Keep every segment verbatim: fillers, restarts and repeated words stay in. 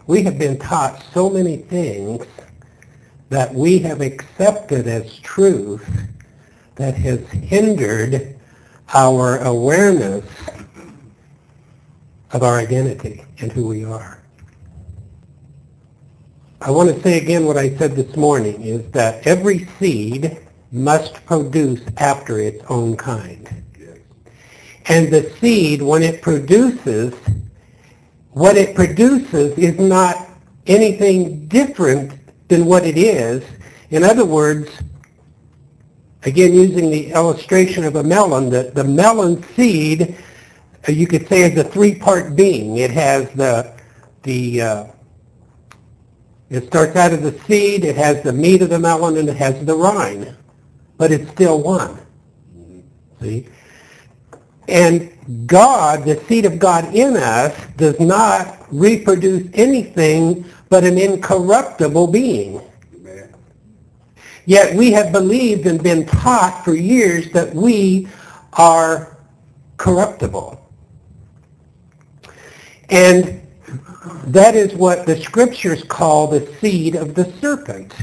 we have been taught so many things that we have accepted as truth that has hindered our awareness of our identity and who we are. I want to say again what I said this morning, is that every seed must produce after its own kind. And the seed, when it produces, what it produces is not anything different than what it is. In other words, again using the illustration of a melon, the, the melon seed, uh, you could say, is a three-part being. It has the, the uh, it starts out as a seed, it has the meat of the melon, and it has the rind. But it's still one. See? And God, the seed of God in us, does not reproduce anything but an incorruptible being. Amen. Yet we have believed and been taught for years that we are corruptible. And that is what the scriptures call the seed of the serpent.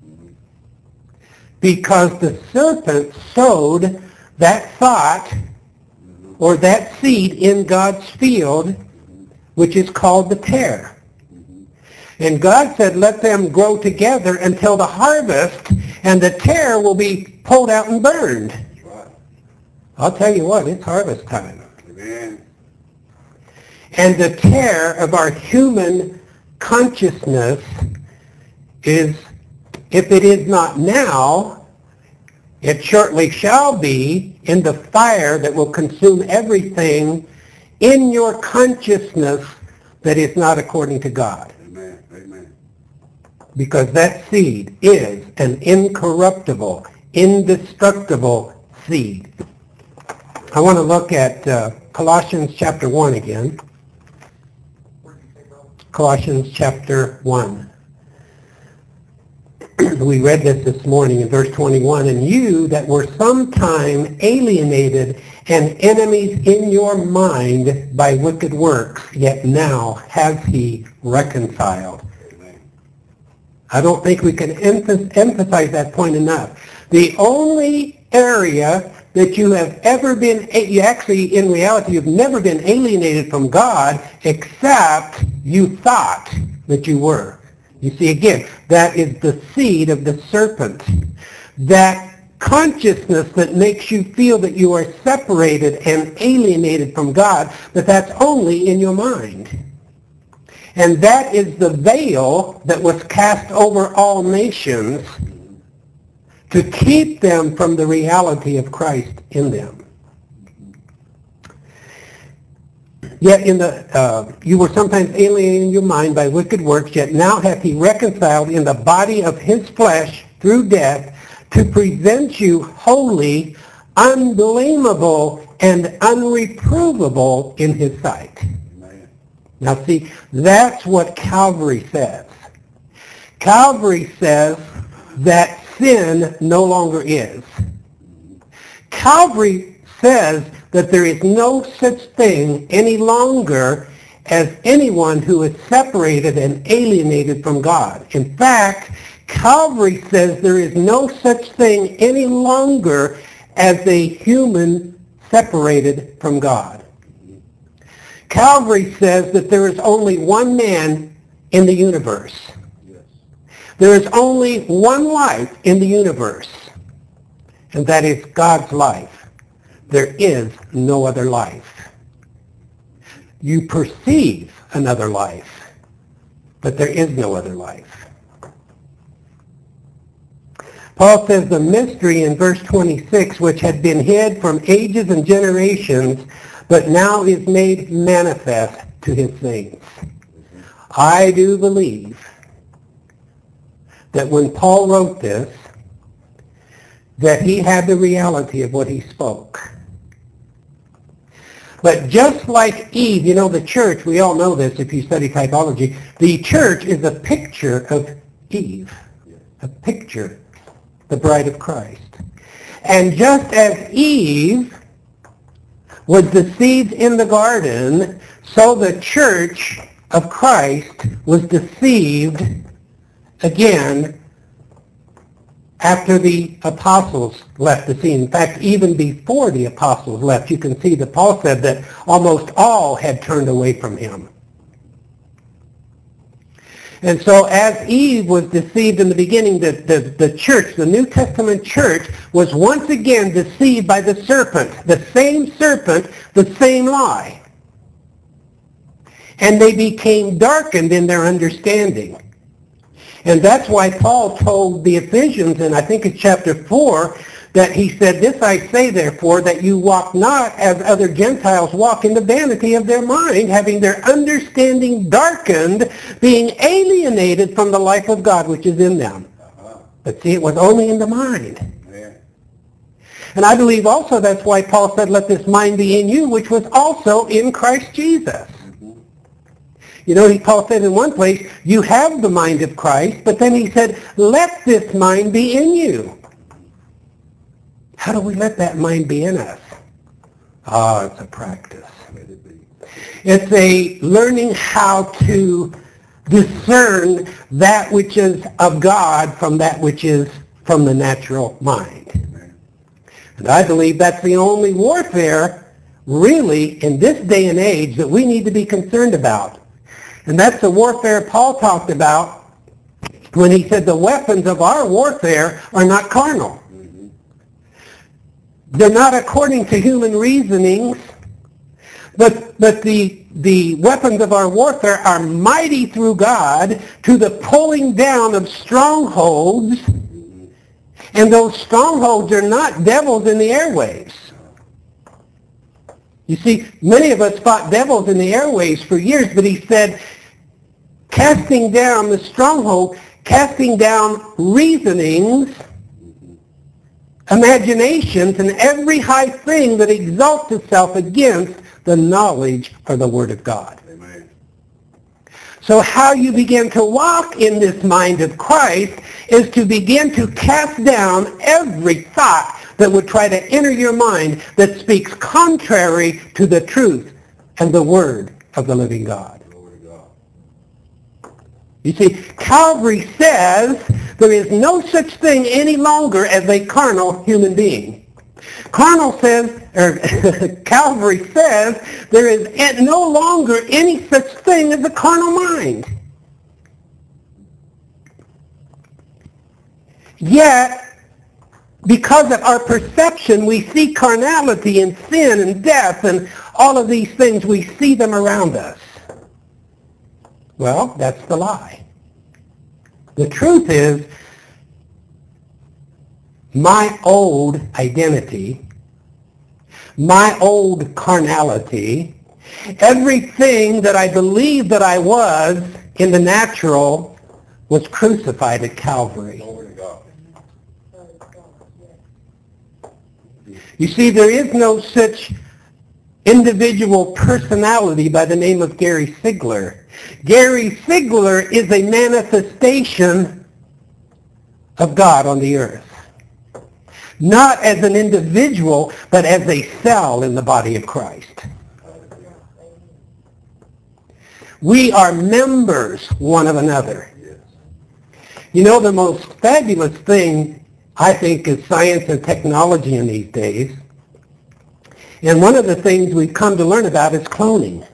Because the serpent sowed that thought or that seed in God's field, which is called the tare. And God said, let them grow together until the harvest, and the tare will be pulled out and burned. I'll tell you what, it's harvest time. Amen. And the tare of our human consciousness is, if it is not now, it shortly shall be in the fire that will consume everything in your consciousness that is not according to God. Amen. Amen. Because that seed is an incorruptible, indestructible seed. I want to look at uh, Colossians chapter one again. Colossians chapter one. We read this this morning in verse twenty-one. And you that were sometime alienated and enemies in your mind by wicked works, yet now has he reconciled. Amen. I don't think we can emph- emphasize that point enough. The only area that you have ever been, you actually in reality you've never been alienated from God except you thought that you were. You see, again, that is the seed of the serpent. That consciousness that makes you feel that you are separated and alienated from God, but that's only in your mind. And that is the veil that was cast over all nations to keep them from the reality of Christ in them. Yet in the uh, you were sometimes alienated in your mind by wicked works, yet now hath he reconciled in the body of his flesh through death to present you holy, unblameable, and unreprovable in his sight. Amen. Now see, that's what Calvary says. Calvary says that sin no longer is. Calvary says that there is no such thing any longer as anyone who is separated and alienated from God. In fact, Calvary says there is no such thing any longer as a human separated from God. Calvary says that there is only one man in the universe. There is only one life in the universe, and that is God's life. There is no other life. You perceive another life, but there is no other life. Paul says the mystery in verse twenty-six, which had been hid from ages and generations, but now is made manifest to his saints. I do believe that when Paul wrote this, that he had the reality of what he spoke. But just like Eve, you know, the church, we all know this if you study typology, the church is a picture of Eve, a picture, the bride of Christ. And just as Eve was the seeds in the garden, so the church of Christ was deceived again after the apostles left the scene. In fact, even before the apostles left, you can see that Paul said that almost all had turned away from him. And so as Eve was deceived in the beginning, the, the, the church, the New Testament church, was once again deceived by the serpent, the same serpent, the same lie. And they became darkened in their understanding. And that's why Paul told the Ephesians, and I think it's chapter four, that he said, "This I say, therefore, that you walk not as other Gentiles walk in the vanity of their mind, having their understanding darkened, being alienated from the life of God which is in them." But see, it was only in the mind. And I believe also that's why Paul said, "Let this mind be in you, which was also in Christ Jesus." You know, he, Paul said in one place, you have the mind of Christ, but then he said, let this mind be in you. How do we let that mind be in us? Ah, it's a practice. It's a learning how to discern that which is of God from that which is from the natural mind. And I believe that's the only warfare, really, in this day and age that we need to be concerned about. And that's the warfare Paul talked about when he said the weapons of our warfare are not carnal. They're not according to human reasonings, but, but the, the weapons of our warfare are mighty through God to the pulling down of strongholds, and those strongholds are not devils in the airwaves. You see, many of us fought devils in the airwaves for years, but he said, casting down the stronghold, casting down reasonings, imaginations, and every high thing that exalts itself against the knowledge of the Word of God. Amen. So how you begin to walk in this mind of Christ is to begin to cast down every thought that would try to enter your mind that speaks contrary to the truth and the Word of the living God. You see, Calvary says there is no such thing any longer as a carnal human being. Carnal says, or Calvary says, there is no longer any such thing as a carnal mind. Yet, because of our perception, we see carnality and sin and death and all of these things. We see them around us. Well, that's the lie. The truth is, my old identity, my old carnality, everything that I believed that I was in the natural was crucified at Calvary. You see, there is no such individual personality by the name of Gary Sigler. Gary Sigler is a manifestation of God on the earth. Not as an individual, but as a cell in the body of Christ. We are members one of another. You know, the most fabulous thing, I think, is science and technology in these days. And one of the things we've come to learn about is cloning.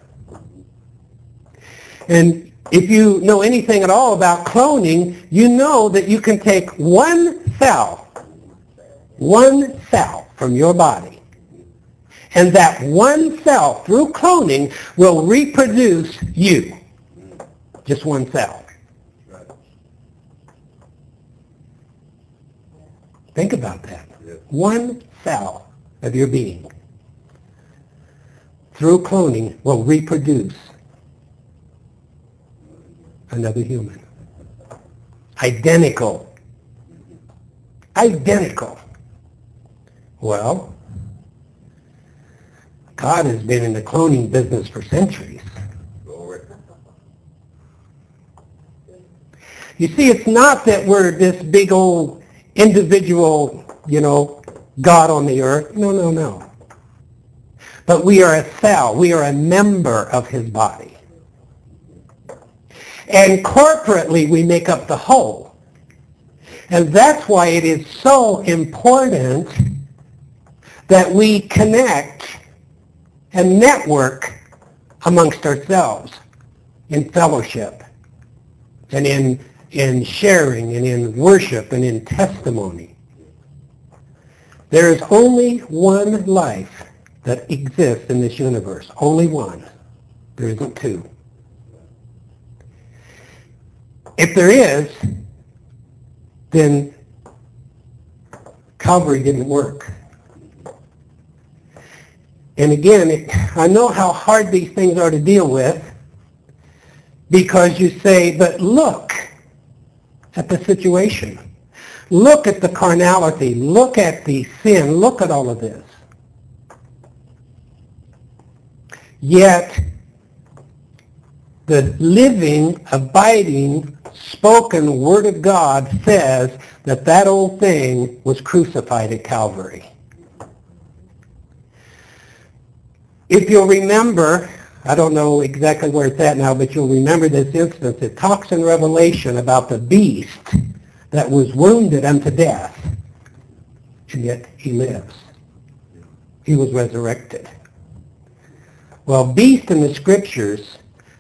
And if you know anything at all about cloning, you know that you can take one cell, one cell from your body, and that one cell, through cloning, will reproduce you. Just one cell. Think about that. One cell of your being, through cloning, will reproduce another human. Identical. Identical. Well, God has been in the cloning business for centuries. You see, it's not that we're this big old individual, you know, God on the earth. No, no, no. But we are a cell. We are a member of his body. And corporately we make up the whole. And that's why it is so important that we connect and network amongst ourselves in fellowship and in, in sharing and in worship and in testimony. There is only one life that exists in this universe. Only one. There isn't two. If there is, then Calvary didn't work. And again, it, I know how hard these things are to deal with, because you say, but look at the situation. Look at the carnality. Look at the sin. Look at all of this. Yet, the living, abiding, spoken Word of God says that that old thing was crucified at Calvary. If you'll remember, I don't know exactly where it's at now, but you'll remember this instance. It talks in Revelation about the beast that was wounded unto death, and yet he lives. He was resurrected. Well, beast in the Scriptures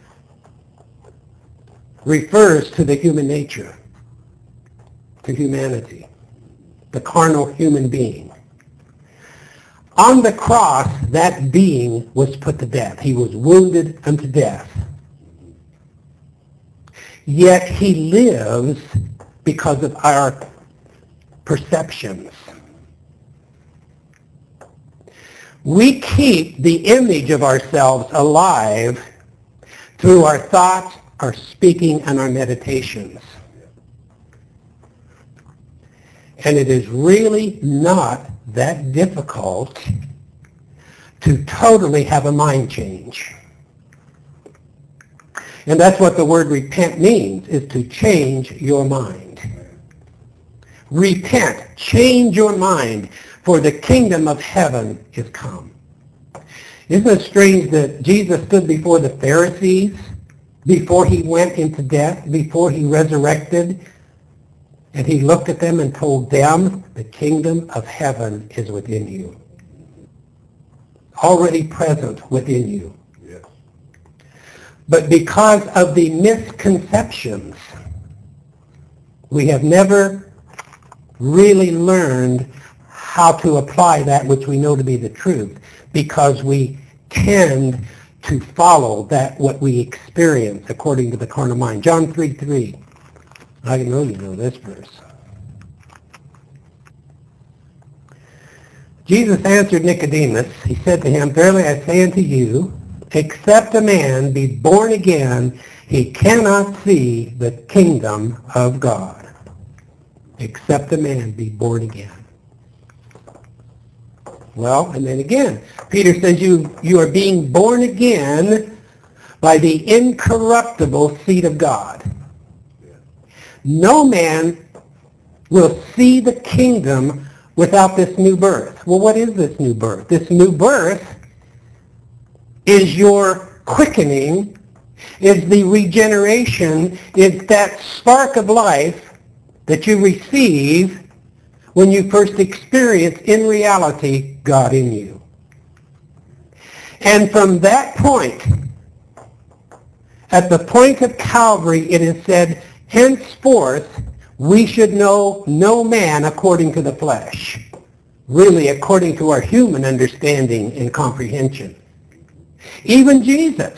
refers to the human nature, to humanity, the carnal human being. On the cross, that being was put to death. He was wounded unto death. Yet he lives because of our perceptions. We keep the image of ourselves alive through our thoughts, our speaking, and our meditations. And it is really not that difficult to totally have a mind change. And that's what the word repent means, is to change your mind. Repent, change your mind, for the kingdom of heaven is come. Isn't it strange that Jesus stood before the Pharisees before he went into death, before he resurrected, and he looked at them and told them, the kingdom of heaven is within you. Already present within you. Yes. But because of the misconceptions, we have never really learned how to apply that which we know to be the truth, because we tend to follow that what we experience according to the carnal mind. John three three. I know you know this verse. Jesus answered Nicodemus. He said to him, verily I say unto you, except a man be born again, he cannot see the kingdom of God. Except a man be born again. Well, and then again, Peter says you, you are being born again by the incorruptible seed of God. No man will see the kingdom without this new birth. Well, what is this new birth? This new birth is your quickening, is the regeneration, is that spark of life that you receive when you first experience in reality God in you. And from that point, at the point of Calvary, it is said, henceforth, we should know no man according to the flesh, really according to our human understanding and comprehension. Even Jesus.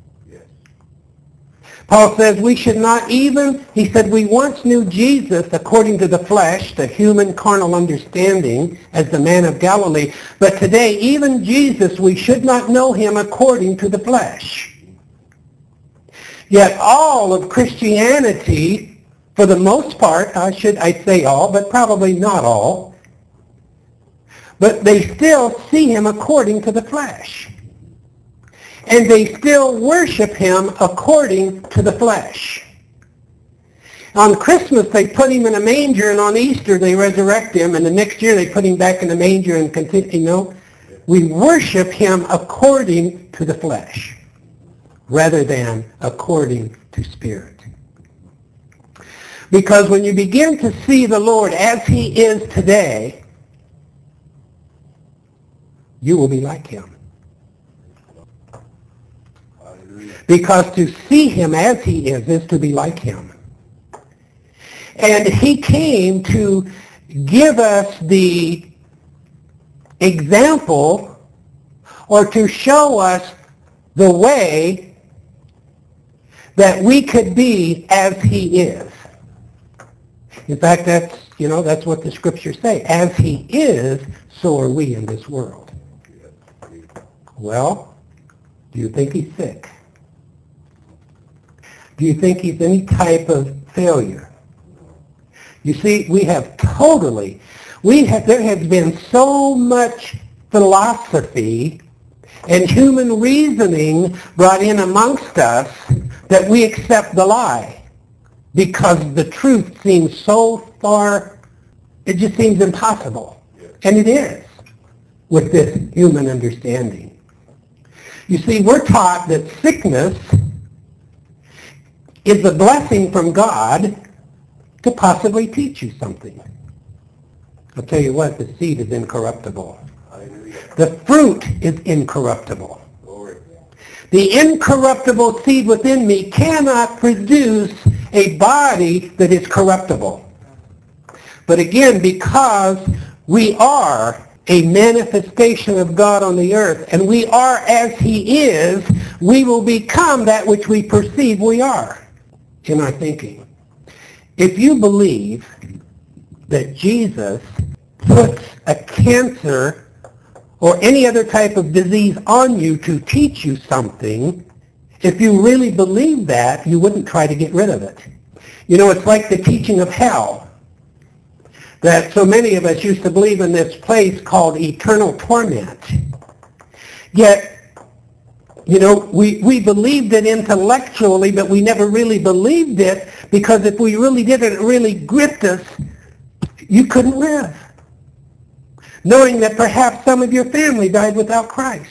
Paul says we should not even, he said, we once knew Jesus according to the flesh, the human carnal understanding, as the man of Galilee, but today even Jesus, we should not know him according to the flesh. Yet all of Christianity, for the most part, I should I say all, but probably not all, but they still see him according to the flesh. And they still worship him according to the flesh. On Christmas, they put him in a manger, and on Easter, they resurrect him, and the next year, they put him back in the manger and continue, you know. We worship him according to the flesh. rather than according to spirit. Because when you begin to see the Lord as he is today, you will be like him. Because to see him as he is is to be like him. And he came to give us the example or to show us the way that we could be as he is. In fact, that's, you know, that's what the scriptures say. As he is, so are we in this world. Well, do you think he's sick? Do you think he's any type of failure? You see, we have totally, we have, there has been so much philosophy and human reasoning brought in amongst us that we accept the lie. Because the truth seems so far, it just seems impossible. And it is, with this human understanding. You see, we're taught that sickness is a blessing from God to possibly teach you something. I'll tell you what, the seed is incorruptible. The fruit is incorruptible. The incorruptible seed within me cannot produce a body that is corruptible. But again, because we are a manifestation of God on the earth, and we are as he is, we will become that which we perceive we are in our thinking. If you believe that Jesus puts a cancer or any other type of disease on you to teach you something, if you really believe that, you wouldn't try to get rid of it. You know, it's like the teaching of hell, that so many of us used to believe in this place called eternal torment. Yet, you know, we, we believed it intellectually, but we never really believed it, because if we really did it, it really gripped us, you couldn't live. Knowing that perhaps some of your family died without Christ.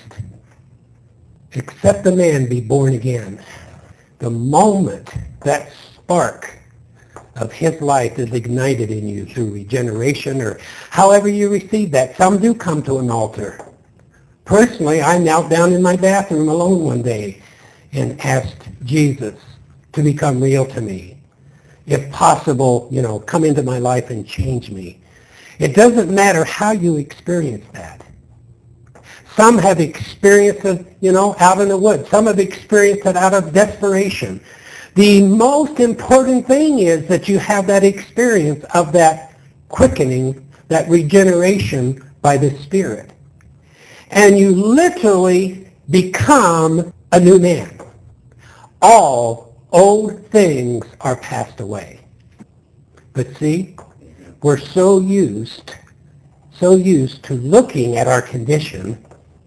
Except a man be born again. The moment that spark of his life is ignited in you through regeneration or however you receive that. Some do come to an altar. Personally, I knelt down in my bathroom alone one day and asked Jesus to become real to me. If possible, you know, come into my life and change me. It doesn't matter how you experience that. Some have experienced it, you know, out in the woods. Some have experienced it out of desperation. The most important thing is that you have that experience of that quickening, that regeneration by the Spirit. And you literally become a new man. All old things are passed away. But see, we're so used, so used to looking at our condition,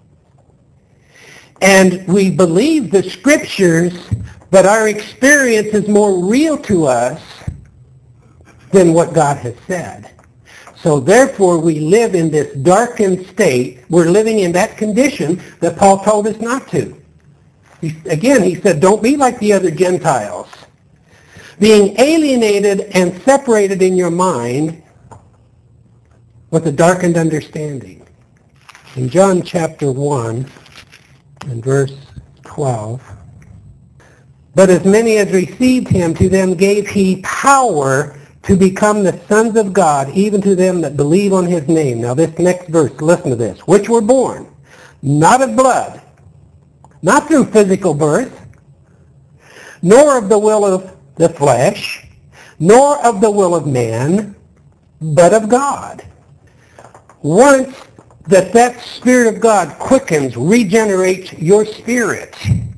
and we believe the scriptures, but our experience is more real to us than what God has said. So therefore we live in this darkened state. We're living in that condition that Paul told us not to. He, again, he said, don't be like the other Gentiles. Being alienated and separated in your mind with a darkened understanding. In John chapter one and verse twelve, but as many as received him, to them gave he power to become the sons of God, even to them that believe on his name. Now this next verse, listen to this. Which were born, not of blood, not through physical birth, nor of the will of the flesh, nor of the will of man, but of God. Once that that Spirit of God quickens, regenerates your spirit,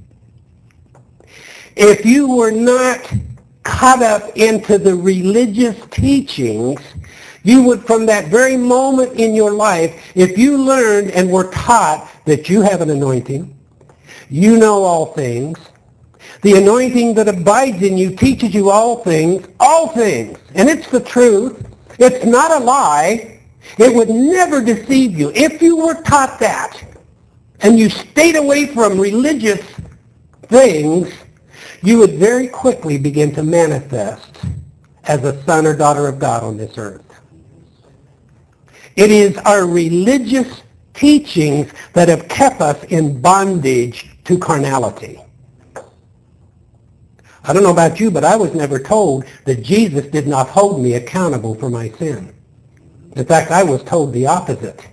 if you were not caught up into the religious teachings, you would, from that very moment in your life, if you learned and were taught that you have an anointing, you know all things, the anointing that abides in you teaches you all things, all things, and it's the truth, it's not a lie, it would never deceive you. If you were taught that, and you stayed away from religious things, you would very quickly begin to manifest as a son or daughter of God on this earth. It is our religious teachings that have kept us in bondage to carnality. I don't know about you, but I was never told that Jesus did not hold me accountable for my sin. In fact, I was told the opposite.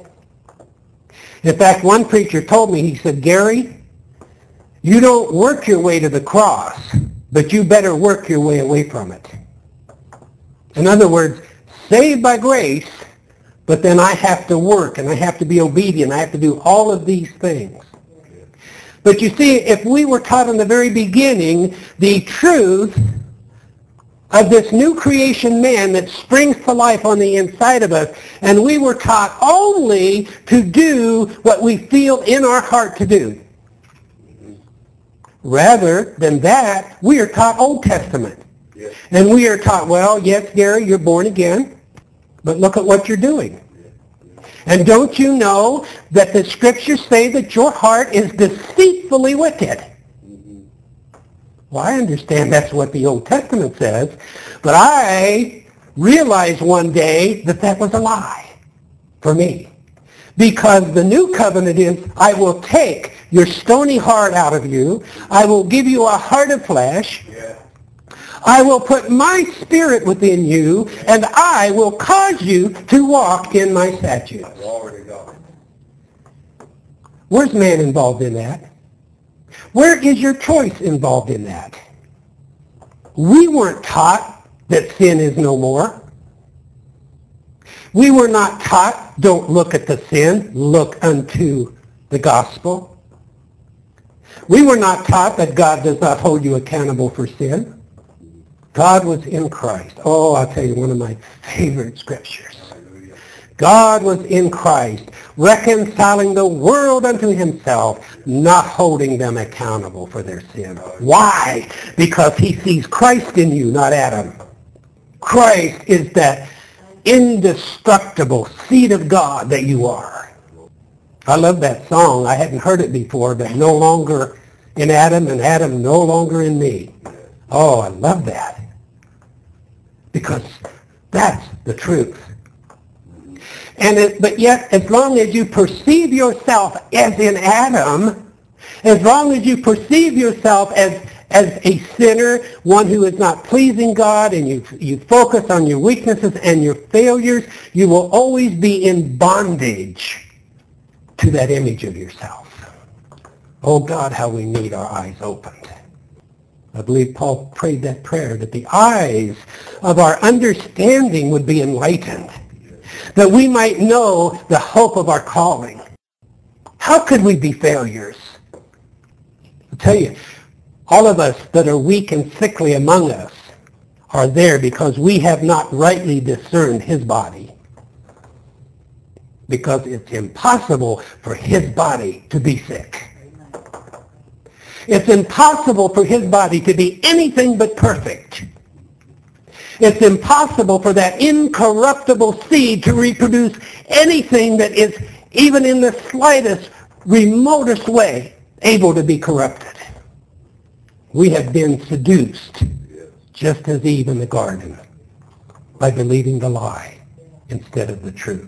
In fact, one preacher told me, he said, Gary, you don't work your way to the cross, but you better work your way away from it. In other words, saved by grace, but then I have to work and I have to be obedient. I have to do all of these things. But you see, if we were taught in the very beginning the truth of this new creation man that springs to life on the inside of us, and we were taught only to do what we feel in our heart to do. Rather than that, we are taught Old Testament. Yes. And we are taught, well, yes, Gary, you're born again, but look at what you're doing. And don't you know that the scriptures say that your heart is deceitfully wicked? Mm-hmm. Well, I understand that's what the Old Testament says, but I realized one day that that was a lie for me. Because the new covenant is, I will take your stony heart out of you. I will give you a heart of flesh. Yeah. I will put my spirit within you, and I will cause you to walk in my statutes. Where's man involved in that? Where is your choice involved in that? We weren't taught that sin is no more. We were not taught, don't look at the sin, look unto the gospel. We were not taught that God does not hold you accountable for sin. God was in Christ. Oh, I'll tell you one of my favorite scriptures. God was in Christ, reconciling the world unto himself, not holding them accountable for their sin. Why? Because he sees Christ in you, not Adam. Christ is that indestructible seed of God that you are. I love that song. I hadn't heard it before, but no longer in Adam and Adam no longer in me. Oh, I love that. Because that's the truth. And it, but yet, as long as you perceive yourself as in Adam, as long as you perceive yourself as, as a sinner, one who is not pleasing God, and you, you focus on your weaknesses and your failures, you will always be in bondage to that image of yourself. Oh God, how we need our eyes opened. I believe Paul prayed that prayer, that the eyes of our understanding would be enlightened, that we might know the hope of our calling. How could we be failures? I'll tell you, all of us that are weak and sickly among us are there because we have not rightly discerned his body. Because it's impossible for his body to be sick. It's impossible for his body to be anything but perfect. It's impossible for that incorruptible seed to reproduce anything that is, even in the slightest, remotest way, able to be corrupted. We have been seduced, just as Eve in the garden, by believing the lie instead of the truth.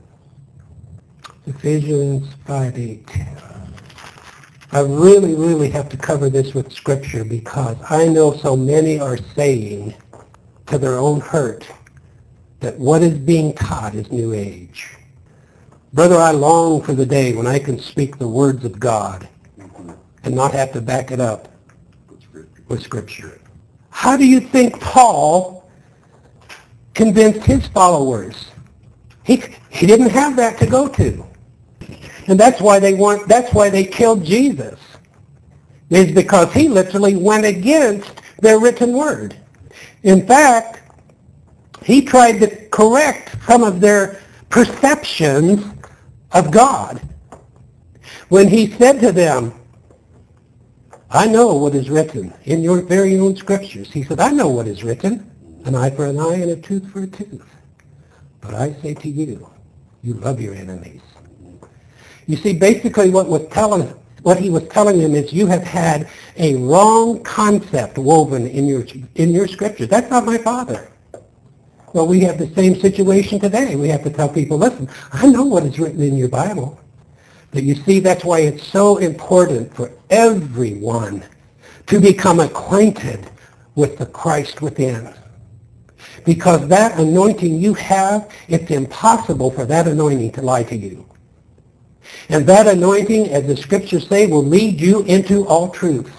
Ephesians five eight. I really, really have to cover this with Scripture because I know so many are saying to their own hurt that what is being taught is New Age. Brother, I long for the day when I can speak the words of God and not have to back it up with Scripture. How do you think Paul convinced his followers? He, he didn't have that to go to. And that's why they want, that's why they killed Jesus. Is because he literally went against their written word. In fact, he tried to correct some of their perceptions of God. When he said to them, I know what is written in your very own scriptures. He said, I know what is written, an eye for an eye and a tooth for a tooth. But I say to you, you love your enemies. You see, basically what was telling, What he was telling them is, you have had a wrong concept woven in your in your scriptures. That's not my Father. Well, we have the same situation today. We have to tell people, listen, I know what is written in your Bible. But you see, that's why it's so important for everyone to become acquainted with the Christ within. Because that anointing you have, it's impossible for that anointing to lie to you. And that anointing, as the scriptures say, will lead you into all truth.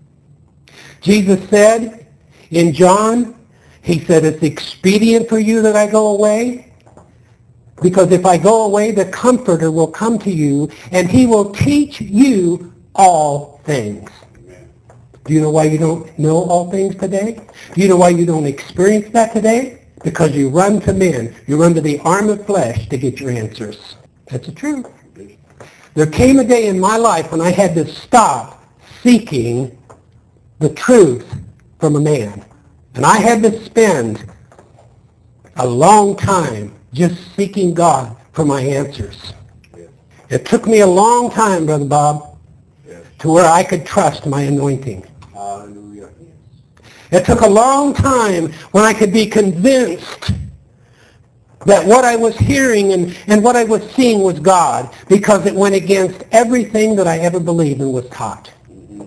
Jesus said in John, he said, it's expedient for you that I go away, because if I go away, the Comforter will come to you, and he will teach you all things. Amen. Do you know why you don't know all things today? Do you know why you don't experience that today? Because you run to men. You run to the arm of flesh to get your answers. That's the truth. There came a day in my life when I had to stop seeking the truth from a man. And I had to spend a long time just seeking God for my answers. Yes. It took me a long time, Brother Bob, yes, to where I could trust my anointing. Hallelujah. It took a long time when I could be convinced that what I was hearing and, and what I was seeing was God, because it went against everything that I ever believed and was taught. Mm-hmm.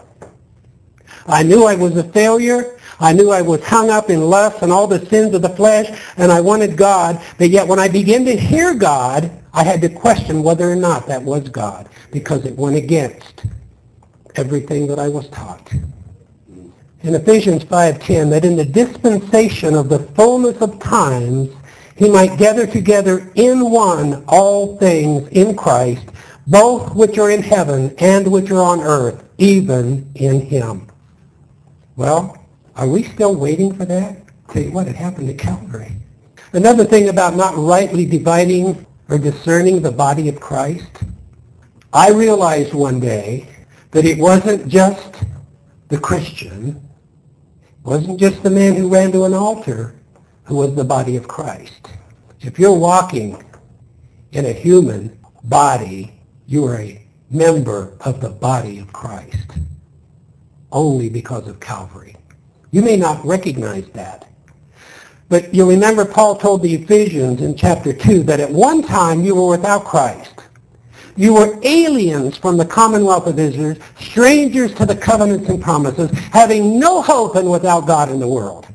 I knew I was a failure. I knew I was hung up in lust and all the sins of the flesh, and I wanted God. But yet when I began to hear God, I had to question whether or not that was God, because it went against everything that I was taught. In Ephesians five ten, that in the dispensation of the fullness of times, he might gather together in one all things in Christ, both which are in heaven and which are on earth, even in him. Well, are we still waiting for that? Tell you what, it happened at Calvary. Another thing about not rightly dividing or discerning the body of Christ, I realized one day that it wasn't just the Christian, it wasn't just the man who ran to an altar who was the body of Christ. If you're walking in a human body, you are a member of the body of Christ only because of Calvary. You may not recognize that. But you remember Paul told the Ephesians in chapter two that at one time you were without Christ. You were aliens from the commonwealth of Israel, strangers to the covenants and promises, having no hope and without God in the world.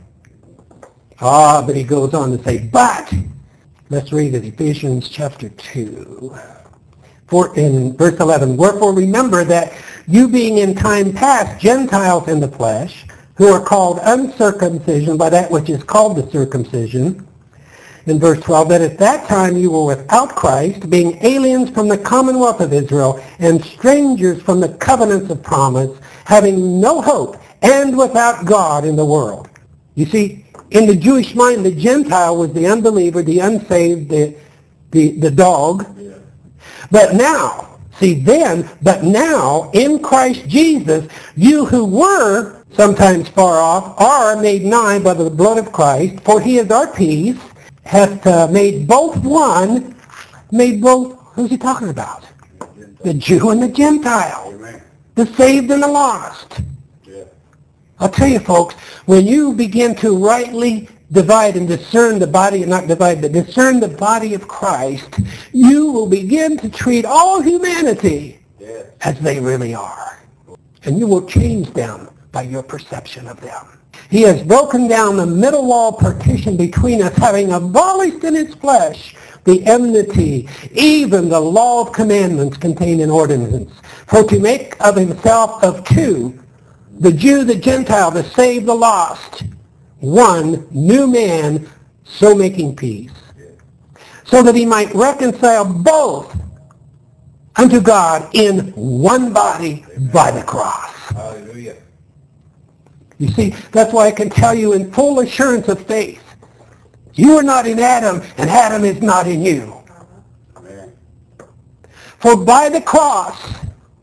Ah, but he goes on to say, but, let's read it, Ephesians chapter two. For in verse eleven, wherefore remember that you being in time past Gentiles in the flesh, who are called uncircumcision by that which is called the circumcision. In verse twelve, that at that time you were without Christ, being aliens from the commonwealth of Israel, and strangers from the covenants of promise, having no hope, and without God in the world. You see, in the Jewish mind, the Gentile was the unbeliever, the unsaved, the, the, the dog. Yeah. But now, see then, but now, in Christ Jesus, you who were sometimes far off, are made nigh by the blood of Christ, for he is our peace, hath uh, made both one, made both, who's he talking about? The Jew and the Gentile, Amen. The saved and the lost. Yeah. I'll tell you folks, when you begin to rightly divide and discern the body, not divide, but discern the body of Christ, you will begin to treat all humanity yeah. as they really are. And you will change them by your perception of them. He has broken down the middle wall partition between us, having abolished in his flesh the enmity, even the law of commandments contained in ordinance, for to make of himself of two, the Jew, the Gentile, the saved, the lost, one new man, so making peace, so that he might reconcile both unto God in one body by the cross. Hallelujah. You see, that's why I can tell you in full assurance of faith, you are not in Adam, and Adam is not in you. Amen. For by the cross,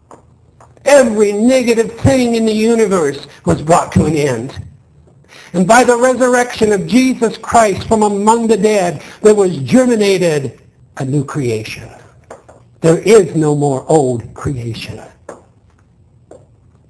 every negative thing in the universe was brought to an end. And by the resurrection of Jesus Christ from among the dead, there was germinated a new creation. There is no more old creation.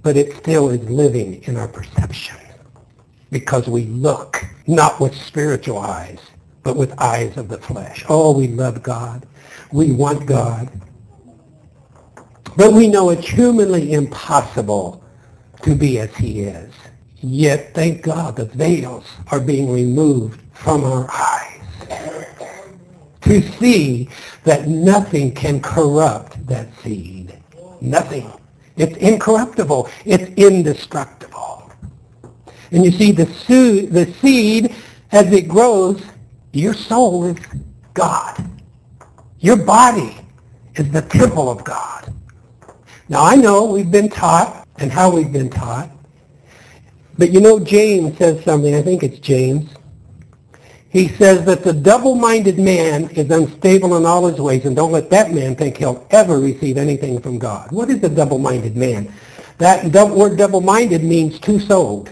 but it still is living in our perception because we look not with spiritual eyes, but with eyes of the flesh. Oh, we love God. We want God. But we know it's humanly impossible to be as he is. Yet, thank God, the veils are being removed from our eyes to see that nothing can corrupt that seed. Nothing. It's incorruptible. It's indestructible. And you see, the, su- the seed, as it grows, your soul is God. Your body is the temple of God. Now, I know we've been taught, and how we've been taught, but you know, James says something, I think it's James. He says that the double-minded man is unstable in all his ways, and don't let that man think he'll ever receive anything from God. What is a double-minded man? That word double-minded means two-souled.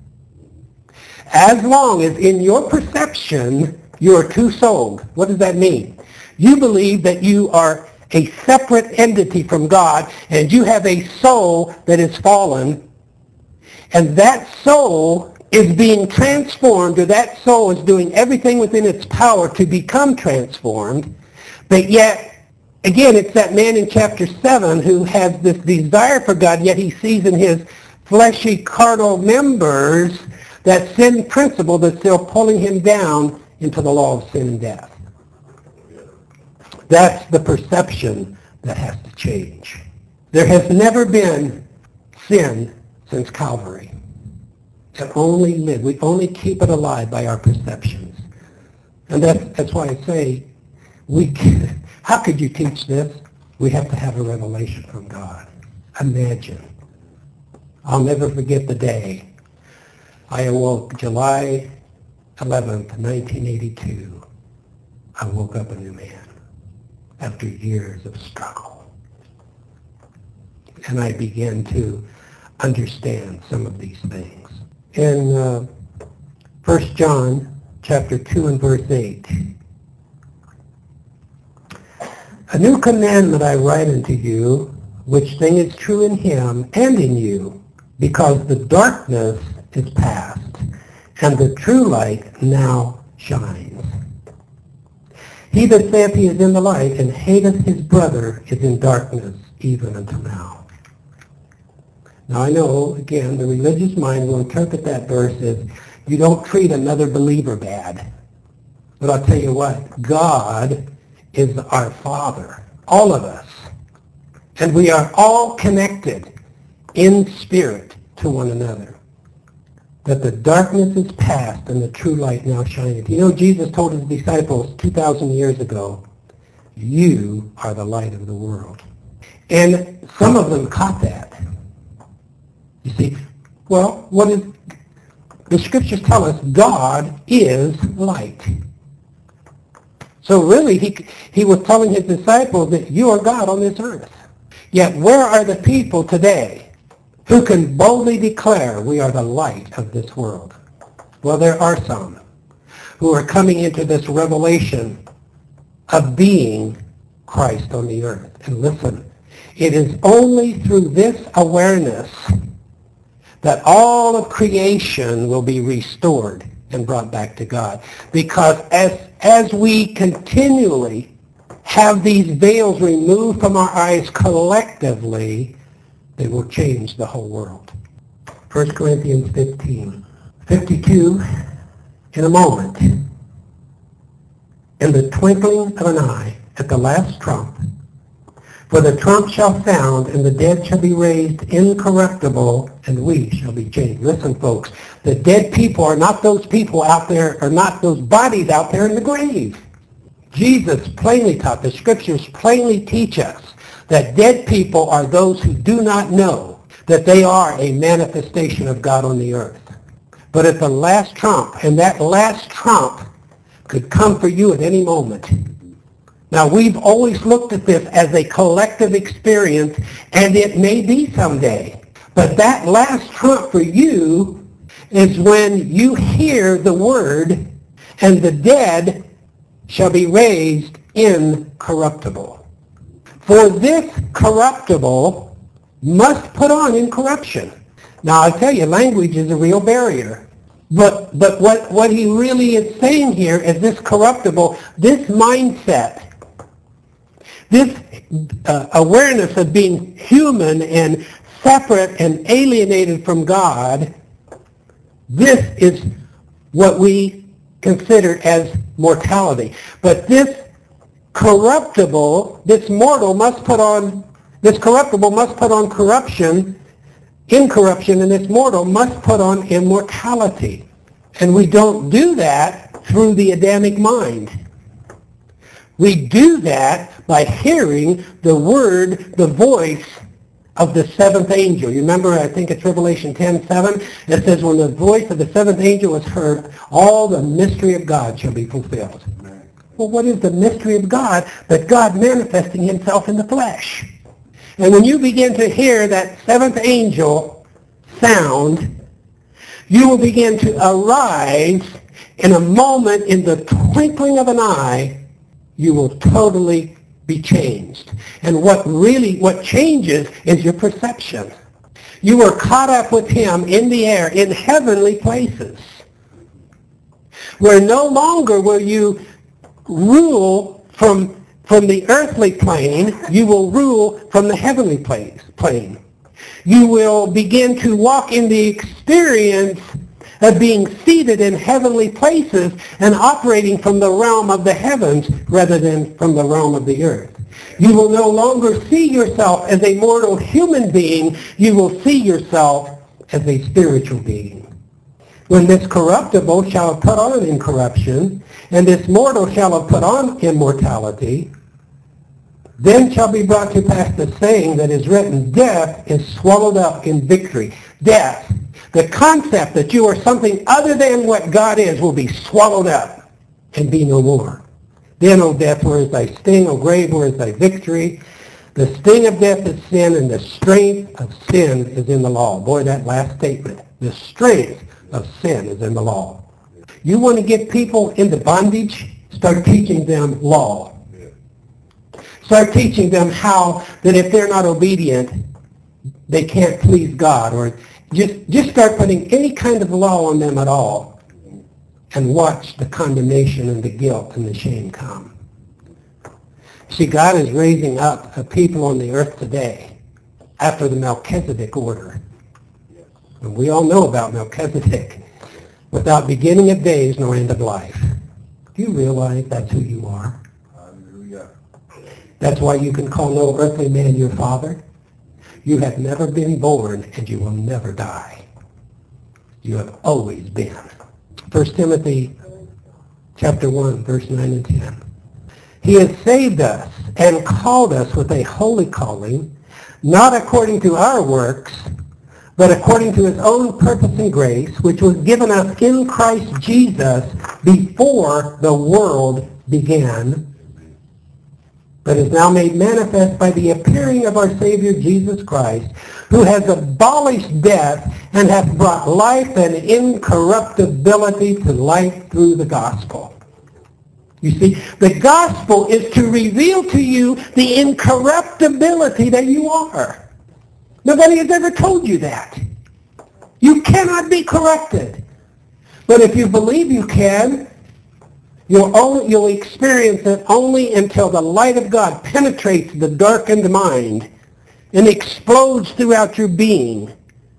As long as in your perception you're two-souled, what does that mean? You believe that you are a separate entity from God, and you have a soul that is fallen, and that soul is being transformed, or that soul is doing everything within its power to become transformed. But yet, again, it's that man in chapter seven who has this desire for God, yet he sees in his fleshy carnal members that sin principle that's still pulling him down into the law of sin and death. That's the perception that has to change. There has never been sin since Calvary. It only live. We only keep it alive by our perceptions. And that's, that's why I say, we can, how could you teach this? We have to have a revelation from God. Imagine. I'll never forget the day I awoke July eleventh, nineteen eighty-two. I woke up a new man after years of struggle. And I began to understand some of these things. In uh, First John chapter two and verse eight, a new commandment I write unto you, which thing is true in him and in you, because the darkness is past, and the true light now shines. He that saith he is in the light and hateth his brother is in darkness even until now. Now I know, again, the religious mind will interpret that verse as you don't treat another believer bad. But I'll tell you what, God is our Father, all of us. And we are all connected in spirit to one another. That the darkness is past and the true light now shineth. You know, Jesus told his disciples two thousand years ago, you are the light of the world. And some of them caught that. You see, well, what is, the scriptures tell us God is light. So really, he, he was telling his disciples that you are God on this earth. Yet where are the people today who can boldly declare we are the light of this world? Well, there are some who are coming into this revelation of being Christ on the earth. And listen, it is only through this awareness that all of creation will be restored and brought back to God. Because as, as we continually have these veils removed from our eyes collectively, they will change the whole world. First Corinthians fifteen, fifty-two, in a moment, in the twinkling of an eye, at the last trump, for the trump shall sound, and the dead shall be raised incorruptible, and we shall be changed. Listen, folks, the dead people are not those people out there, are not those bodies out there in the grave. Jesus plainly taught, the scriptures plainly teach us that dead people are those who do not know that they are a manifestation of God on the earth. But at the last trump, and that last trump could come for you at any moment. Now, we've always looked at this as a collective experience, and it may be someday. But that last trump for you is when you hear the word, and the dead shall be raised incorruptible. For this corruptible must put on incorruption. Now, I tell you, language is a real barrier. But but what, what he really is saying here is this corruptible, this mindset, this uh, awareness of being human and separate and alienated from God, this is what we consider as mortality. But this corruptible, this mortal must put on, this corruptible must put on corruption, incorruption, and this mortal must put on immortality. And we don't do that through the Adamic mind. We do that by hearing the word, the voice of the seventh angel. You remember, I think it's Revelation ten seven, it says, when the voice of the seventh angel is heard, all the mystery of God shall be fulfilled. Well, what is the mystery of God? But God manifesting himself in the flesh. And when you begin to hear that seventh angel sound, you will begin to arise in a moment, in the twinkling of an eye, you will totally be changed. And what really, what changes is your perception. You are caught up with him in the air, in heavenly places, where no longer will you rule from, from the earthly plane, you will rule from the heavenly plane. You will begin to walk in the experience of being seated in heavenly places and operating from the realm of the heavens rather than from the realm of the earth. You will no longer see yourself as a mortal human being. You will see yourself as a spiritual being. When this corruptible shall have put on incorruption, and this mortal shall have put on immortality, then shall be brought to pass the saying that is written, death is swallowed up in victory. Death, the concept that you are something other than what God is, will be swallowed up and be no more. Then, O death, where is thy sting? O grave, where is thy victory? The sting of death is sin, and the strength of sin is in the law. Boy, that last statement. The strength of sin is in the law. You want to get people into bondage? Start teaching them law. Start teaching them how that if they're not obedient, they can't please God. Or just, just start putting any kind of law on them at all, and watch the condemnation and the guilt and the shame come. See, God is raising up a people on the earth today after the Melchizedek order. And we all know about Melchizedek. Without beginning of days nor end of life. Do you realize that's who you are? Hallelujah. That's why you can call no earthly man your father. You have never been born, and you will never die. You have always been. First Timothy chapter one, verse nine and ten. He has saved us and called us with a holy calling, not according to our works, but according to his own purpose and grace, which was given us in Christ Jesus before the world began, but is now made manifest by the appearing of our Savior Jesus Christ, who has abolished death and hath brought life and incorruptibility to life through the gospel. You see, the gospel is to reveal to you the incorruptibility that you are. Nobody has ever told you that. You cannot be corrupted. But if you believe you can, you'll, only, you'll experience it only until the light of God penetrates the darkened mind and explodes throughout your being.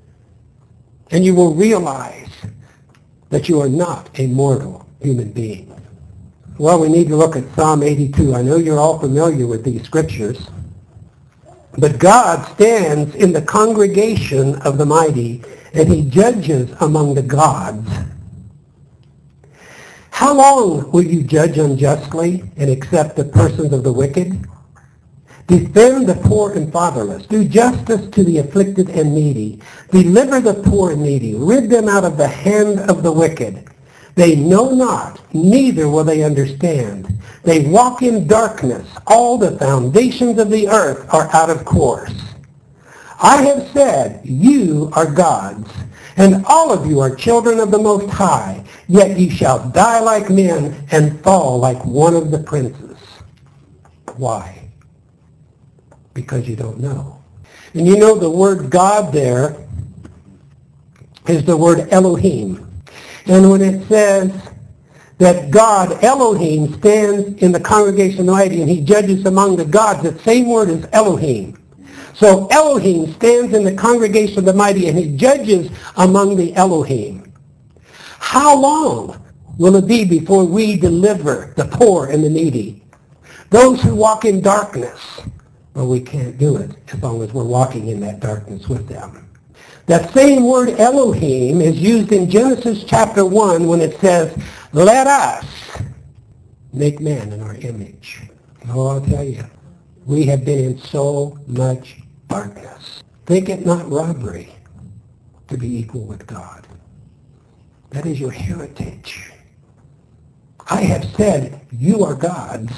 And you will realize that you are not a mortal human being. Well, we need to look at Psalm eighty-two. I know you're all familiar with these scriptures. But God stands in the congregation of the mighty, and he judges among the gods. How long will you judge unjustly and accept the persons of the wicked? Defend the poor and fatherless. Do justice to the afflicted and needy. Deliver the poor and needy. Rid them out of the hand of the wicked. They know not, neither will they understand. They walk in darkness. All the foundations of the earth are out of course. I have said, you are gods, and all of you are children of the Most High, yet ye shall die like men and fall like one of the princes. Why? Because you don't know. And you know the word God there is the word Elohim. And when it says that God, Elohim, stands in the congregation of the mighty and he judges among the gods, the same word is Elohim. So Elohim stands in the congregation of the mighty and he judges among the Elohim. How long will it be before we deliver the poor and the needy? Those who walk in darkness. Well, we can't do it as long as we're walking in that darkness with them. That same word Elohim is used in Genesis chapter one when it says, let us make man in our image. Oh, I'll tell you, we have been in so much darkness. Think it not robbery to be equal with God. That is your heritage. I have said, you are gods,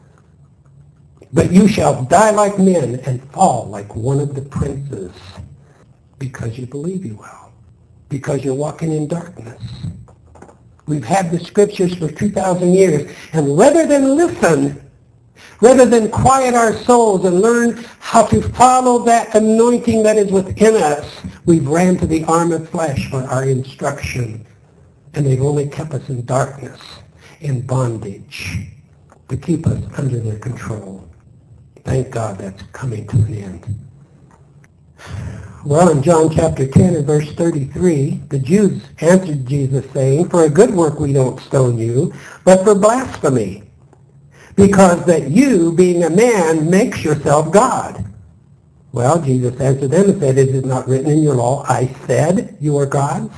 but you shall die like men and fall like one of the princes. Because you believe you will. Because you're walking in darkness. We've had the scriptures for two thousand years, and rather than listen, rather than quiet our souls and learn how to follow that anointing that is within us, we've ran to the arm of flesh for our instruction. And they've only kept us in darkness, in bondage, to keep us under their control. Thank God that's coming to an end. Well, in John chapter ten and verse thirty-three, the Jews answered Jesus, saying, for a good work we don't stone you, but for blasphemy, because that you, being a man, makes yourself God. Well, Jesus answered them and said, is it not written in your law, I said you are gods?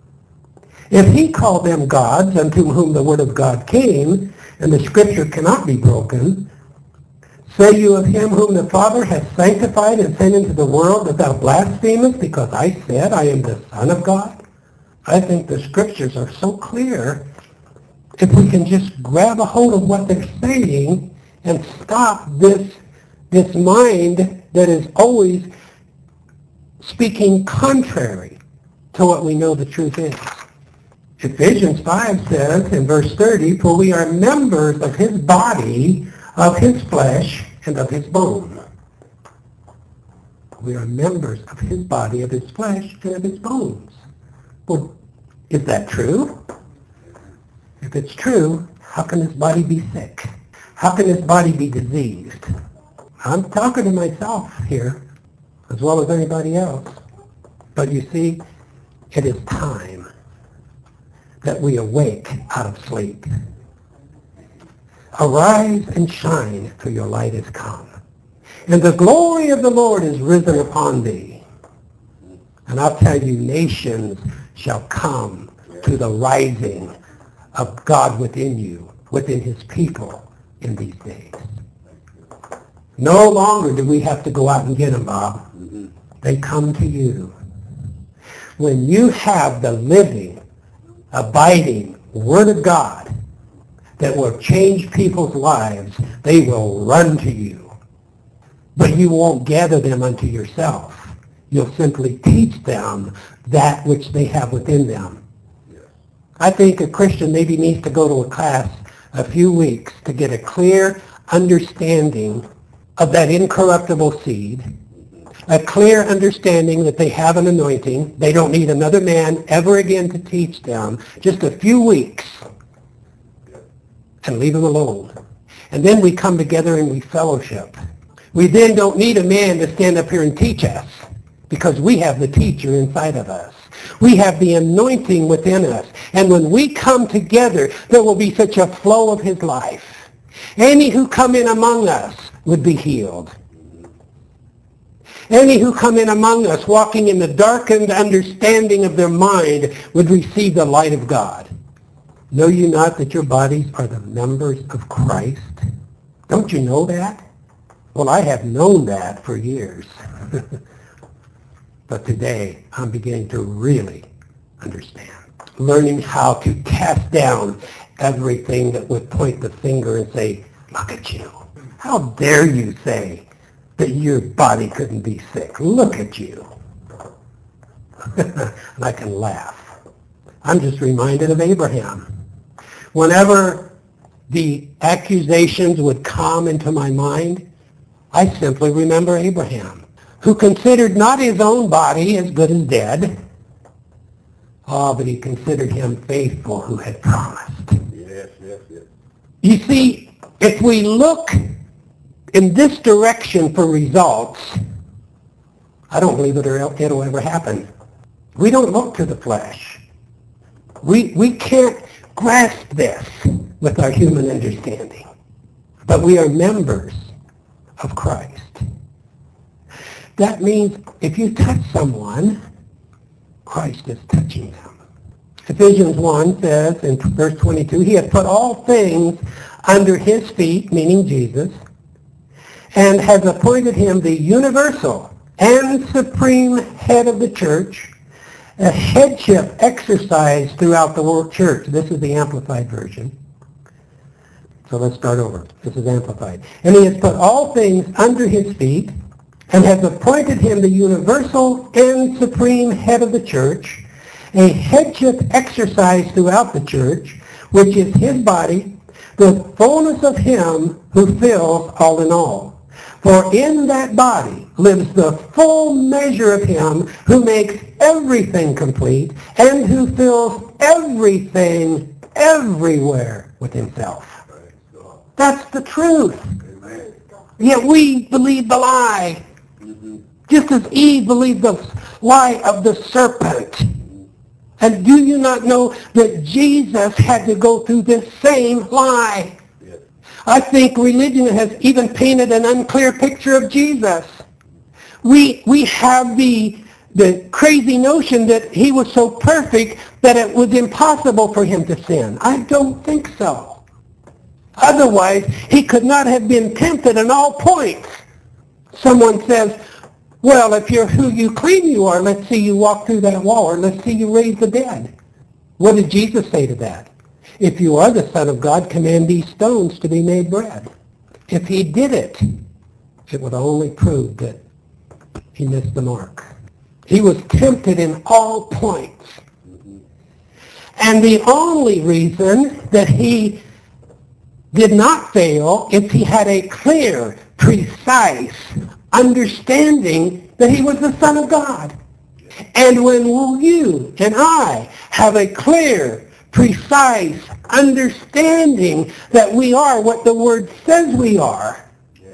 If he called them gods, unto whom the word of God came, and the scripture cannot be broken, say you of him whom the Father has sanctified and sent into the world that thou blasphemest, because I said I am the Son of God? I think the scriptures are so clear. If we can just grab a hold of what they're saying and stop this, this mind that is always speaking contrary to what we know the truth is. Ephesians five says in verse thirty, for we are members of his body, of his flesh, and of his bone. We are members of his body, of his flesh, and of his bones. Well, is that true? If it's true, how can his body be sick? How can his body be diseased? I'm talking to myself here, as well as anybody else. But you see, it is time that we awake out of sleep. Arise and shine, for your light is come. And the glory of the Lord is risen upon thee. And I'll tell you, nations shall come to the rising of God within you, within his people in these days. No longer do we have to go out and get them, Bob. They come to you. When you have the living, abiding Word of God that will change people's lives, they will run to you. But you won't gather them unto yourself. You'll simply teach them that which they have within them. I think a Christian maybe needs to go to a class a few weeks to get a clear understanding of that incorruptible seed, a clear understanding that they have an anointing. They don't need another man ever again to teach them. Just a few weeks and leave them alone. And then we come together and we fellowship. We then don't need a man to stand up here and teach us because we have the teacher inside of us. We have the anointing within us. And when we come together, there will be such a flow of his life. Any who come in among us would be healed. Any who come in among us walking in the darkened understanding of their mind would receive the light of God. Know you not that your bodies are the members of Christ? Don't you know that? Well, I have known that for years. But today, I'm beginning to really understand. Learning how to cast down everything that would point the finger and say, look at you. How dare you say that your body couldn't be sick? Look at you. And I can laugh. I'm just reminded of Abraham. Whenever the accusations would come into my mind, I simply remember Abraham. who considered not his own body as good as dead. Oh, but he considered him faithful who had promised. Yes, yes, yes. You see, if we look in this direction for results, I don't believe it'll, it'll ever happen. We don't look to the flesh. We, we can't grasp this with our human understanding. But we are members of Christ. That means if you touch someone, Christ is touching them. Ephesians one says in verse twenty-two, he has put all things under his feet, meaning Jesus, and has appointed him the universal and supreme head of the church, a headship exercised throughout the whole church. This is the Amplified version. So let's start over. This is Amplified. And he has put all things under his feet and has appointed him the universal and supreme head of the church, a headship exercised throughout the church, which is his body, the fullness of him who fills all in all. For in that body lives the full measure of him who makes everything complete and who fills everything everywhere with himself. That's the truth. Amen. Yet we believe the lie. Mm-hmm. Just as Eve believed the lie of the serpent. And do you not know that Jesus had to go through this same lie? Yes. I think religion has even painted an unclear picture of Jesus. We, we have the, the crazy notion that he was so perfect that it was impossible for him to sin. I don't think so. Otherwise, he could not have been tempted in all points. Someone says, well, if you're who you claim you are, let's see you walk through that wall, or let's see you raise the dead. What did Jesus say to that? If you are the Son of God, command these stones to be made bread. If he did it, it would only prove that he missed the mark. He was tempted in all points. And the only reason that he did not fail if he had a clear, precise understanding that he was the Son of God. And when you and I have a clear, precise understanding that we are what the Word says we are,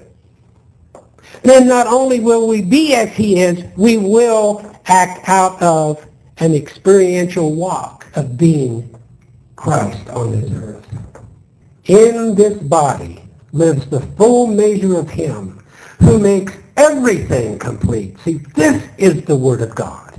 then not only will we be as he is, we will act out of an experiential walk of being Christ on this earth. In this body lives the full measure of him who makes everything complete. See, this is the Word of God.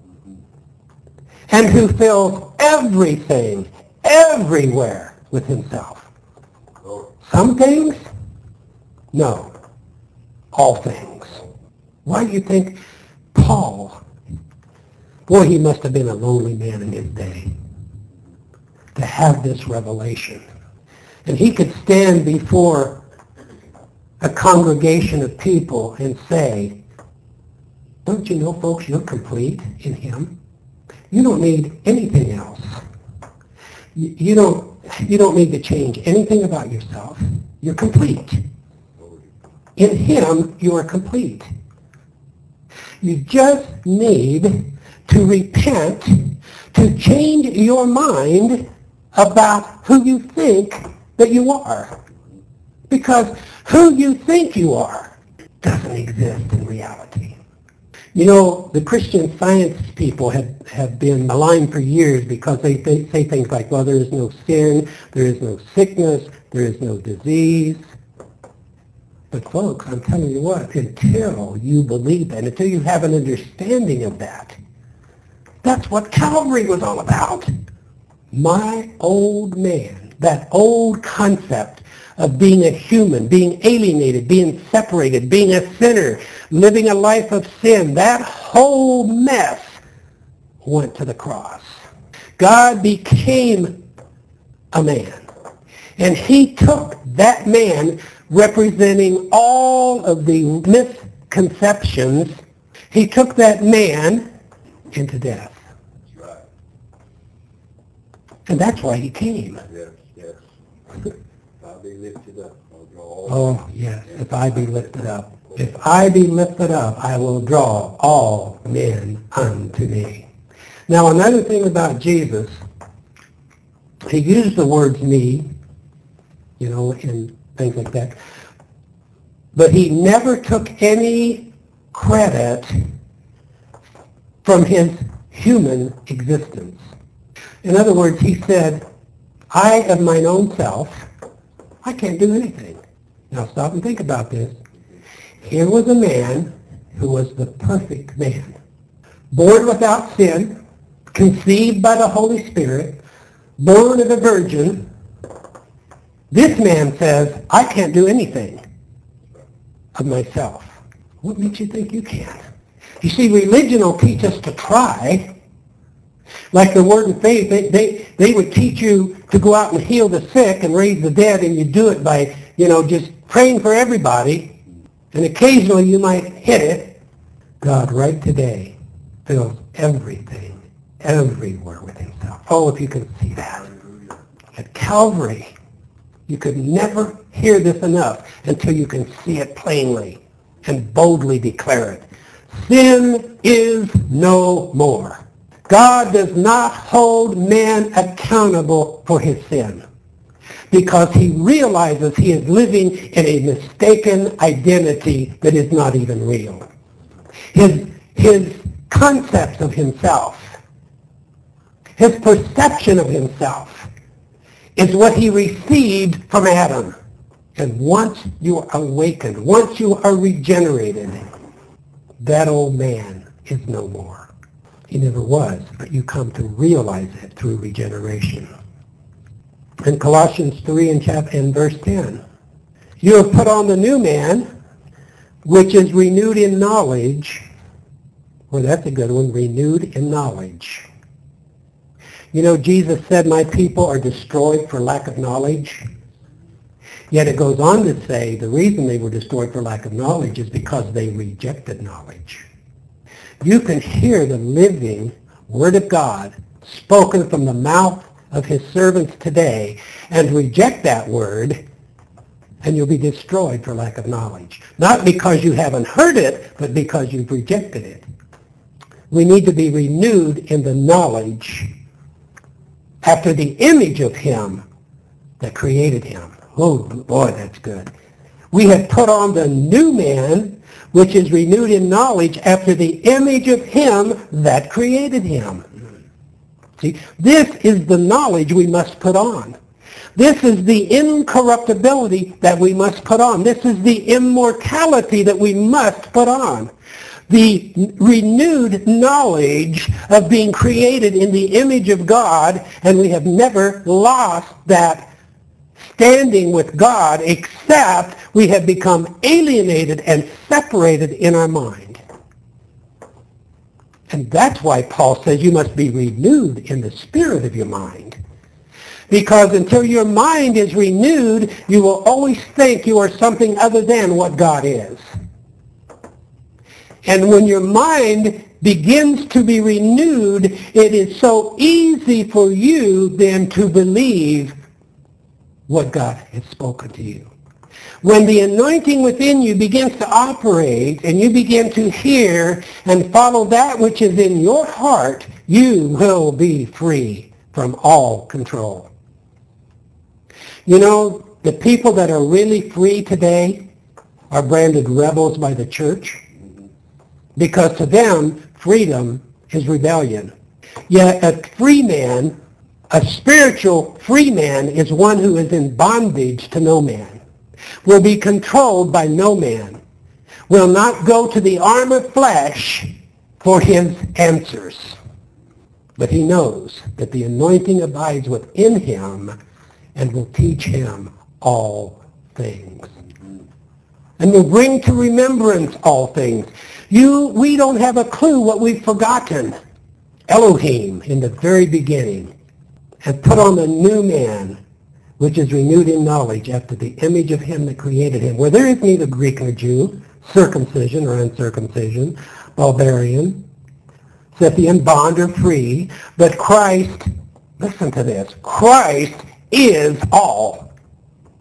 And who fills everything, everywhere with himself. Some things? No. All things. Why do you think Paul, boy, he must have been a lonely man in his day to have this revelation. And he could stand before a congregation of people and say, don't you know, folks, you're complete in him. You don't need anything else. You, you don't, you don't need to change anything about yourself. You're complete. In him, you are complete. You just need to repent, to change your mind about who you think that you are. Because who you think you are doesn't exist in reality. You know, the Christian Science people have, have been maligned for years because they, they say things like, well, there is no sin, there is no sickness, there is no disease. But folks, I'm telling you what, until you believe that, until you have an understanding of that, that's what Calvary was all about. My old man, that old concept of being a human, being alienated, being separated, being a sinner, living a life of sin, that whole mess went to the cross. God became a man, and he took that man representing all of the misconceptions. He took that man into death. That's right. And that's why he came. Yes, yes. If I be lifted up, I'll draw all. Oh, yes, if I be lifted up. If I be lifted up, I will draw all men unto me. Now, another thing about Jesus, he used the words me, you know, and things like that, but he never took any credit from his human existence. In other words, he said, I of mine own self, I can't do anything. Now stop and think about this. Here was a man who was the perfect man, born without sin, conceived by the Holy Spirit, born of a virgin. This man says, I can't do anything of myself. What makes you think you can? You see, religion will teach us to try. Like the Word and Faith, they, they, they would teach you to go out and heal the sick and raise the dead, and you do it by, you know, just praying for everybody. And occasionally you might hit it. God right today fills everything, everywhere with himself. Oh, if you can see that. At Calvary, you could never hear this enough until you can see it plainly and boldly declare it. Sin is no more. God does not hold man accountable for his sin because he realizes he is living in a mistaken identity that is not even real. His, his concept of himself, his perception of himself is what he received from Adam. And once you are awakened, once you are regenerated, that old man is no more. He never was, but you come to realize it through regeneration. In Colossians three and, chapter, and verse ten, you have put on the new man, which is renewed in knowledge. Well, that's a good one, renewed in knowledge. You know, Jesus said, my people are destroyed for lack of knowledge. Yet it goes on to say the reason they were destroyed for lack of knowledge is because they rejected knowledge. You can hear the living Word of God spoken from the mouth of his servants today and reject that word, and you'll be destroyed for lack of knowledge. Not because you haven't heard it, but because you've rejected it. We need to be renewed in the knowledge after the image of him that created him. Oh, boy, that's good. We have put on the new man, which is renewed in knowledge after the image of him that created him. See, this is the knowledge we must put on. This is the incorruptibility that we must put on. This is the immortality that we must put on. The renewed knowledge of being created in the image of God, and we have never lost that standing with God, except we have become alienated and separated in our mind. And that's why Paul says you must be renewed in the spirit of your mind. Because until your mind is renewed, you will always think you are something other than what God is. And when your mind begins to be renewed, it is so easy for you then to believe what God has spoken to you. When the anointing within you begins to operate and you begin to hear and follow that which is in your heart, you will be free from all control. You know, the people that are really free today are branded rebels by the church because to them, freedom is rebellion. Yet a free man, a spiritual free man, is one who is in bondage to no man, will be controlled by no man, will not go to the arm of flesh for his answers. But he knows that the anointing abides within him and will teach him all things. And will bring to remembrance all things. You, we don't have a clue what we've forgotten. Elohim in the very beginning. And put on the new man, which is renewed in knowledge after the image of him that created him, where there is neither Greek nor Jew, circumcision or uncircumcision, barbarian, Scythian, bond or free, but Christ, listen to this, Christ is all.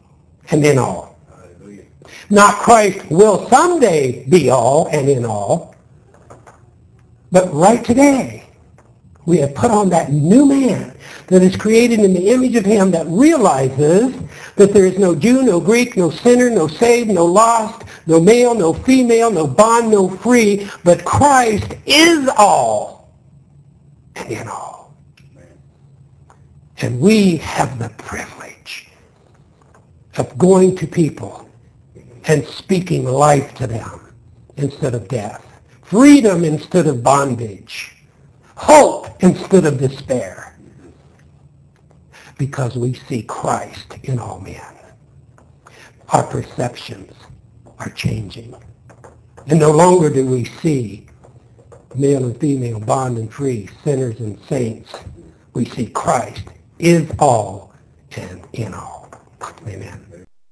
and in all. Hallelujah. Not Christ will someday be all and in all, but right today we have put on that new man that is created in the image of him, that realizes that there is no Jew, no Greek, no sinner, no saved, no lost, no male, no female, no bond, no free, but Christ is all and in all. And we have the privilege of going to people and speaking life to them instead of death, freedom instead of bondage, hope instead of despair, because we see Christ in all men. Our perceptions are changing. And no longer do we see male and female, bond and free, sinners and saints. We see Christ is all and in all. Amen.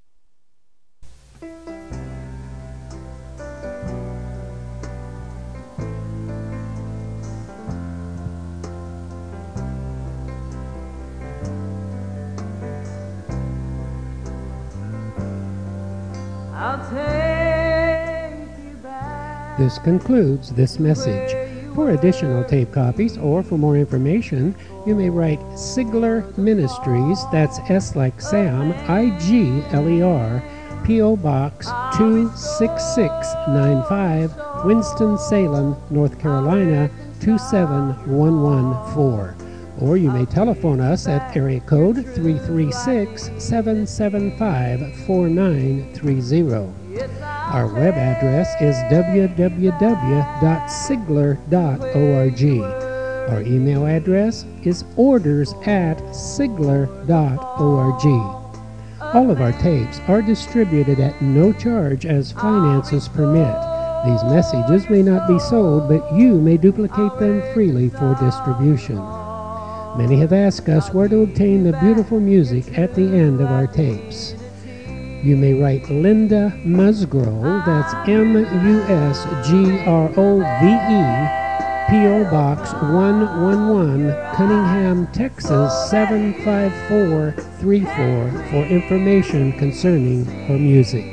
I'll take you back. This concludes this message. For additional tape copies or for more information, you may write Sigler Ministries, that's S like Sam, I G L E R, P O Box two six six nine five, Winston-Salem, North Carolina two seven one one four. Or you may telephone us at area code three three six, seven seven five, four nine three zero. Our web address is w w w dot sigler dot org. Our email address is orders at sigler dot org. All of our tapes are distributed at no charge as finances permit. These messages may not be sold, but you may duplicate them freely for distribution. Many have asked us where to obtain the beautiful music at the end of our tapes. You may write Linda Musgrove, that's M U S G R O V E, P O Box one one one, Cunningham, Texas seven five four three four for information concerning her music.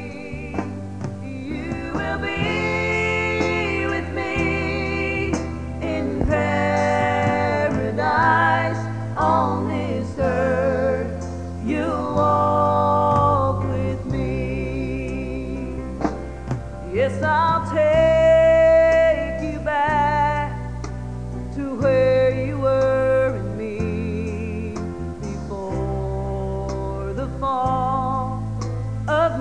Yes, I'll take you back to where you were and me before the fall of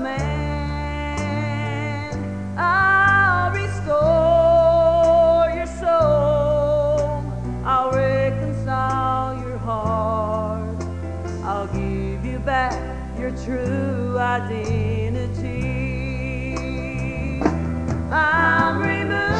man. I'll restore your soul. I'll reconcile your heart. I'll give you back your true identity. I'm removed.